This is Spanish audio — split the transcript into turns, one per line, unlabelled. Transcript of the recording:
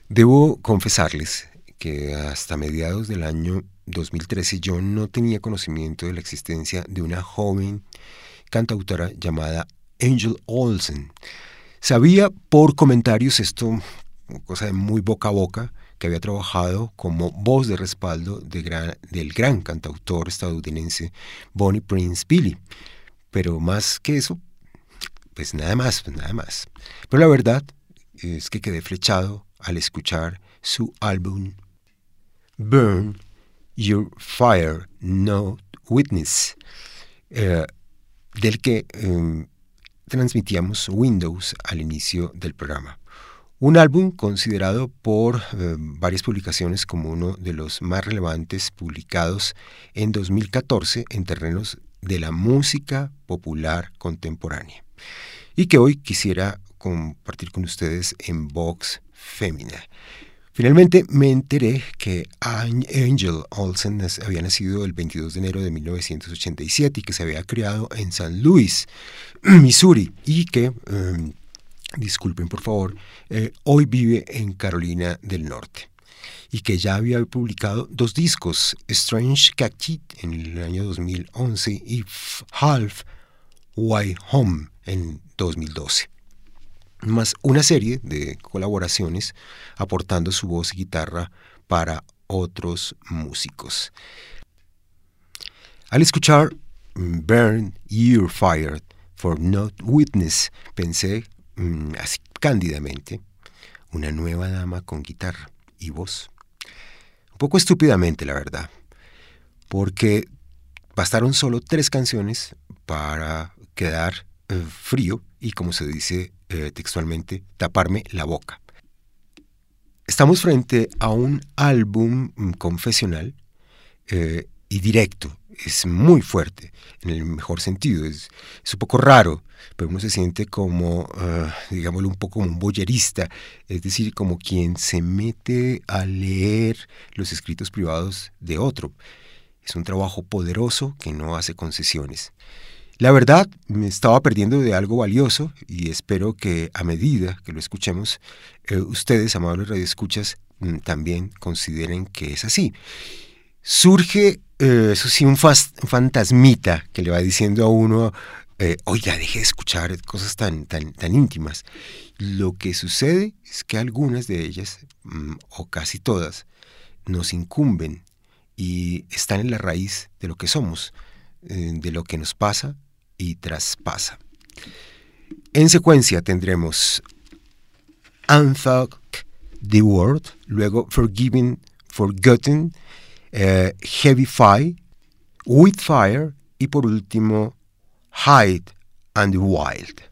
Debo confesarles que hasta mediados del año 2013 yo no tenía conocimiento de la existencia de una joven cantautora llamada Angel Olsen. Sabía por comentarios, esto cosa de muy boca a boca, que había trabajado como voz de respaldo del gran cantautor estadounidense Bonnie Prince Billy. Pero más que eso, pues nada más. Pero la verdad es que quedé flechado al escuchar su álbum Burn Your Fire, No Witness, del que transmitíamos Windows al inicio del programa. Un álbum considerado por varias publicaciones como uno de los más relevantes publicados en 2014 en terrenos de la música popular contemporánea, y que hoy quisiera compartir con ustedes en Vox Femina. Finalmente me enteré que Angel Olsen había nacido el 22 de enero de 1987 y que se había criado en San Luis, Missouri, y que, disculpen por favor, hoy vive en Carolina del Norte, y que ya había publicado 2 discos, Strange Cacti en el año 2011 y Half Way Home en 2012. Más una serie de colaboraciones aportando su voz y guitarra para otros músicos. Al escuchar Burn Your Fire for No Witness, pensé así cándidamente, una nueva dama con guitarra y voz. Un poco estúpidamente, la verdad, porque bastaron solo 3 canciones para quedar frío y, como se dice textualmente, taparme la boca. Estamos frente a un álbum confesional y directo. Es muy fuerte, en el mejor sentido. Es un poco raro, pero uno se siente como, digámoslo, un poco como un boyerista, es decir, como quien se mete a leer los escritos privados de otro. Es un trabajo poderoso que no hace concesiones. La verdad, me estaba perdiendo de algo valioso y espero que a medida que lo escuchemos, ustedes, amables radioescuchas, también consideren que es así. Surge, eso sí, un fantasmita que le va diciendo a uno, oiga, deje de escuchar cosas tan íntimas. Lo que sucede es que algunas de ellas, o casi todas, nos incumben y están en la raíz de lo que somos, de lo que nos pasa y traspasa. En secuencia tendremos Unthunk the World, luego Forgiven, Forgotten, Heavy Fire, With Fire y por último Hide and the Wild.